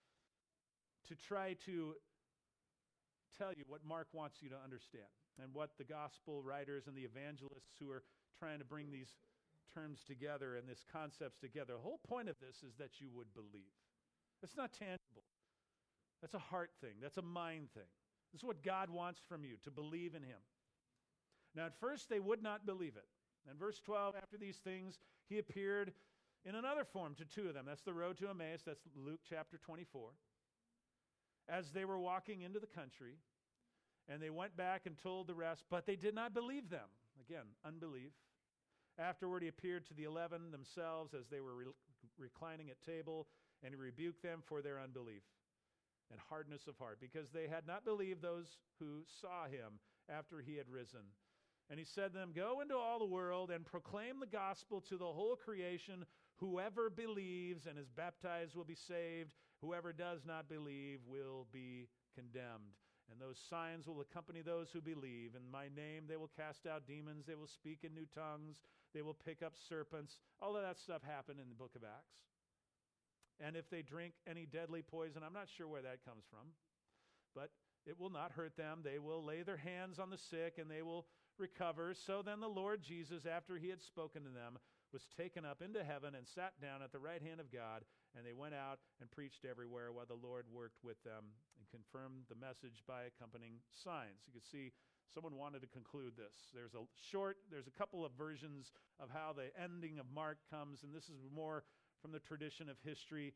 [SPEAKER 1] to try to tell you what Mark wants you to understand, and what the gospel writers and the evangelists who are trying to bring these terms together and these concepts together. The whole point of this is that you would believe. It's not tangible. That's a heart thing. That's a mind thing. This is what God wants from you, to believe in him. Now, at first, they would not believe it. In verse 12, after these things, he appeared in another form to 2 of them. That's the road to Emmaus. That's Luke chapter 24. As they were walking into the country, and they went back and told the rest, but they did not believe them. Again, unbelief. Afterward, he appeared to the 11 themselves as they were reclining at table, and he rebuked them for their unbelief and hardness of heart, because they had not believed those who saw him after he had risen. And he said to them, go into all the world and proclaim the gospel to the whole creation. Whoever believes and is baptized will be saved. Whoever does not believe will be condemned. And those signs will accompany those who believe. In my name they will cast out demons. They will speak in new tongues. They will pick up serpents. All of that stuff happened in the book of Acts. And if they drink any deadly poison, I'm not sure where that comes from, but it will not hurt them. They will lay their hands on the sick and they will recover. So then the Lord Jesus, after he had spoken to them, was taken up into heaven and sat down at the right hand of God. And they went out and preached everywhere while the Lord worked with them and confirmed the message by accompanying signs. You can see someone wanted to conclude this. There's a couple of versions of how the ending of Mark comes, and this is more from the tradition of history.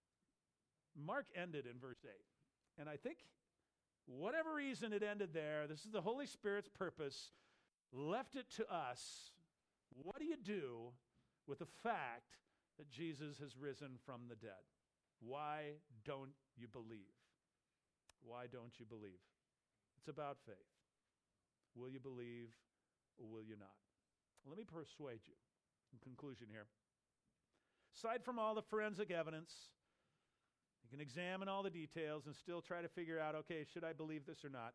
[SPEAKER 1] Mark ended in verse 8. And I think whatever reason it ended there, this is the Holy Spirit's purpose, left it to us. What do you do with the fact that Jesus has risen from the dead? Why don't you believe? Why don't you believe? It's about faith. Will you believe or will you not? Let me persuade you in conclusion here. Aside from all the forensic evidence, you can examine all the details and still try to figure out, okay, should I believe this or not?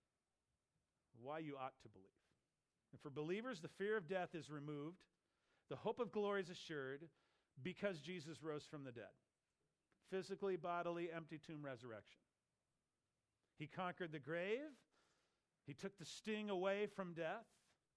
[SPEAKER 1] Why you ought to believe. And for believers, the fear of death is removed. The hope of glory is assured because Jesus rose from the dead. Physically, bodily, empty tomb resurrection. He conquered the grave. He took the sting away from death.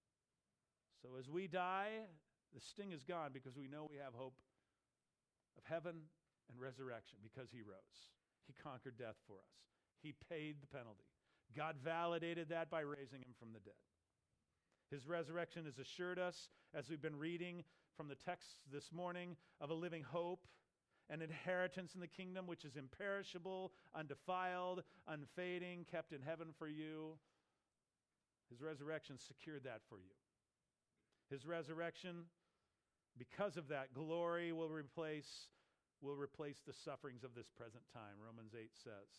[SPEAKER 1] So as we die, the sting is gone because we know we have hope of heaven and resurrection because he rose. He conquered death for us. He paid the penalty. God validated that by raising him from the dead. His resurrection has assured us, as we've been reading from the text this morning, of a living hope, an inheritance in the kingdom which is imperishable, undefiled, unfading, kept in heaven for you. His resurrection secured that for you. His resurrection, because of that, glory will replace the sufferings of this present time, Romans 8 says.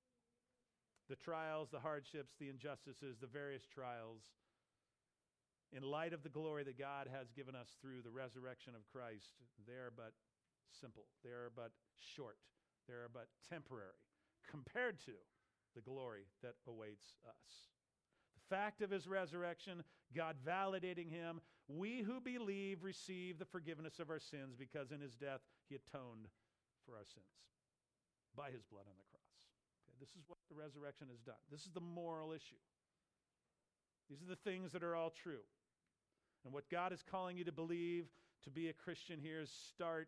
[SPEAKER 1] The trials, the hardships, the injustices, the various trials, in light of the glory that God has given us through the resurrection of Christ, they are but simple. They are but short. They are but temporary compared to the glory that awaits us. The fact of his resurrection, God validating him, we who believe receive the forgiveness of our sins because in his death he atoned for our sins by his blood on the cross. Okay, this is what the resurrection has done. This is the moral issue. These are the things that are all true. And what God is calling you to believe, to be a Christian here, is start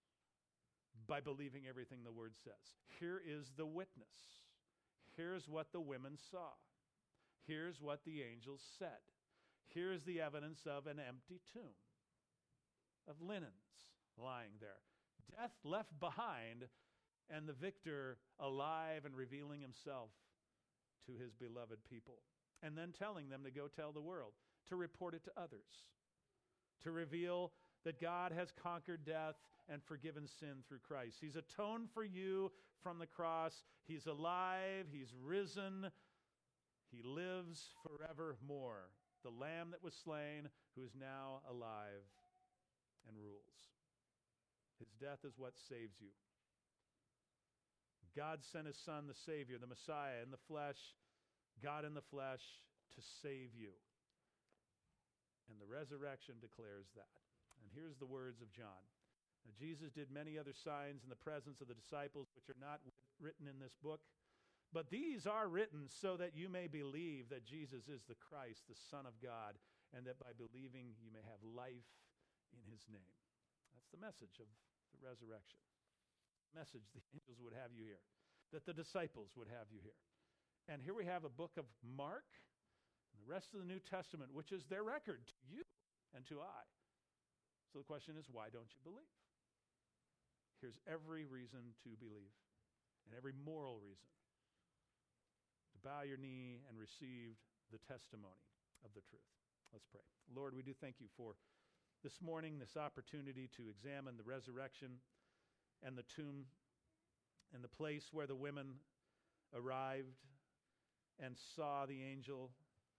[SPEAKER 1] by believing everything the Word says. Here is the witness. Here's what the women saw. Here's what the angels said. Here's the evidence of an empty tomb, of linens lying there. Death left behind, and the victor alive and revealing himself to his beloved people. And then telling them to go tell the world, to report it to others, to reveal that God has conquered death and forgiven sin through Christ. He's atoned for you from the cross. He's alive. He's risen. He lives forevermore. The Lamb that was slain, who is now alive and rules. His death is what saves you. God sent his Son, the Savior, the Messiah, in the flesh, God in the flesh, to save you. And the resurrection declares that. And here's the words of John. Now, Jesus did many other signs in the presence of the disciples, which are not written in this book. But these are written so that you may believe that Jesus is the Christ, the Son of God, and that by believing you may have life in his name. That's the message of the resurrection. The message the angels would have you hear, that the disciples would have you hear. And here we have a book of Mark and the rest of the New Testament, which is their record to you and to I. So the question is, why don't you believe? Here's every reason to believe, and every moral reason to bow your knee and receive the testimony of the truth. Let's pray. Lord, we do thank you for this morning, this opportunity to examine the resurrection and the tomb and the place where the women arrived and saw the angel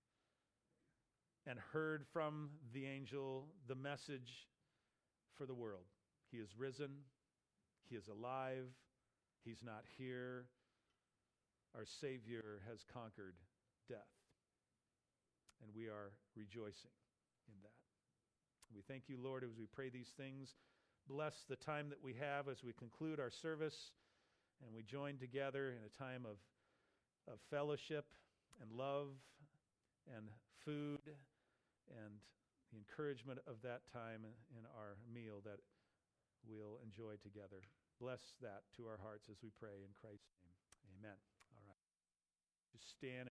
[SPEAKER 1] and heard from the angel the message for the world. He is risen. He is alive. He's not here. Our Savior has conquered death. And we are rejoicing in that. We thank you, Lord, as we pray these things bless the time that we have as we conclude our service and we join together in a time of fellowship and love and food and the encouragement of that time in our meal that we'll enjoy together. Bless that to our hearts as we pray in Christ's name. Amen. All right. Just stand.